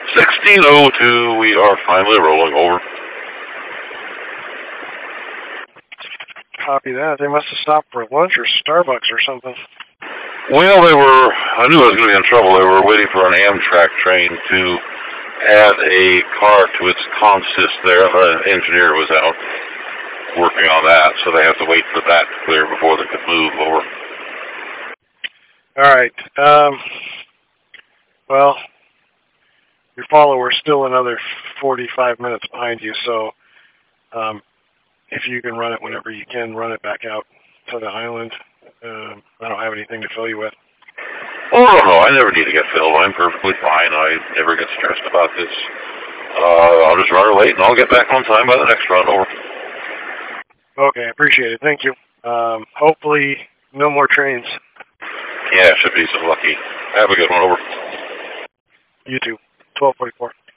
1602, we are finally rolling over. Copy that. They must have stopped for lunch or Starbucks or something. Well, I knew I was going to be in trouble. They were waiting for an Amtrak train to add a car to its consist there. The engineer was out working on that, so they have to wait for that to clear before they could move over. All right. Well, your follower's still another 45 minutes behind you, so if you can run it whenever you can, run it back out to the island. I don't have anything to fill you with. Oh, no, I never need to get filled. I'm perfectly fine. I never get stressed about this. I'll just run her late, and I'll get back on time by the next run over. Okay, I appreciate it. Thank you. Hopefully, no more trains. Yeah, should be so lucky. Have a good one, over. You too. 1244.